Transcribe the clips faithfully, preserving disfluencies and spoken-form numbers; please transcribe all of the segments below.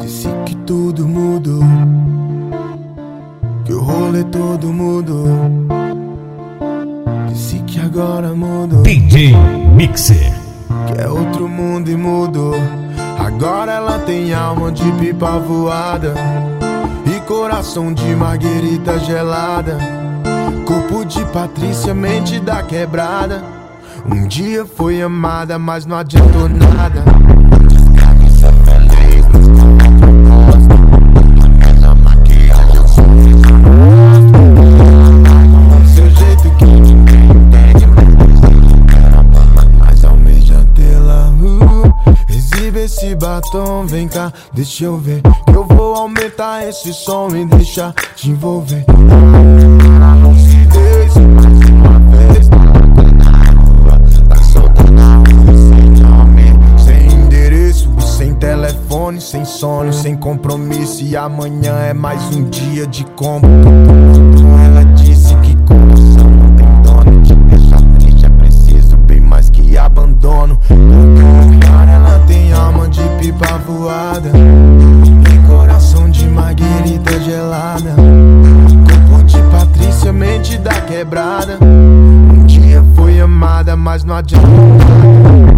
Disse que tudo mudou, que o rolê todo mudou. Disse que agora mudou, D J Mixer, que é outro mundo e mudou. Agora ela tem alma de pipa voada e coração de marguerita gelada, corpo de Patrícia, mente da quebrada. Um dia foi amada, mas não adiantou nada. Seu jeito que ninguém entende, mas almeja tê-la. uh, Exibe esse batom, vem cá, deixa eu ver, que eu vou aumentar esse som e deixar te envolver. Lucidez, mais uma vez, tá solta na rua, sem nome, sem endereço, sem telefone, sem sono, sem compromisso. E amanhã é mais um dia de compra. Ela disse que coração não tem dono, te deixa triste, é preciso bem mais que abandono. Agora ela tem alma de pipa voada e coração de marguerita gelada, corpo de Patrícia, mente da quebrada. Um dia foi amada, mas não adianta nada.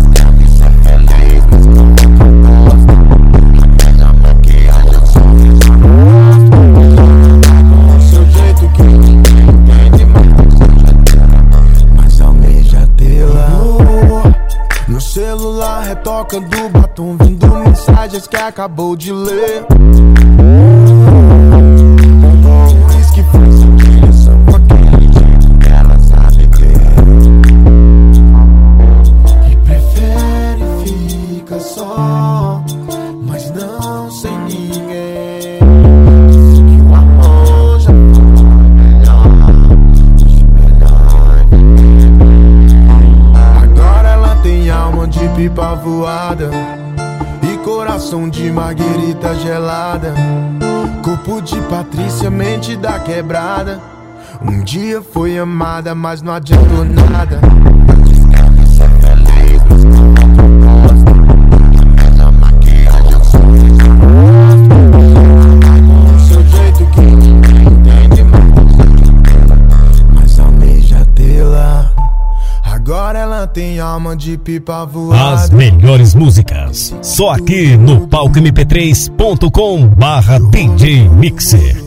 Seu jeito que ninguém entende, mas almeja tê-la. No celular retocando batom, vendo mensagens que acabou de ler. Por isso que faz sua direção com aquele jeito que ela sabe ter, e prefere ficar só, mas não sem ninguém. Disse que o amor já foi melhor, que melhor viver. Agora ela tem alma de pipa voada e coração de marguerita gelada, corpo de Patrícia, mente da quebrada. Um dia foi amada, mas não adiantou nada. Seu jeito que ninguém entende, mas almeja tê-la. Agora ela tem alma de pipa voada. as melhores músicas, só aqui no palco m p três ponto com barra D J Mixer.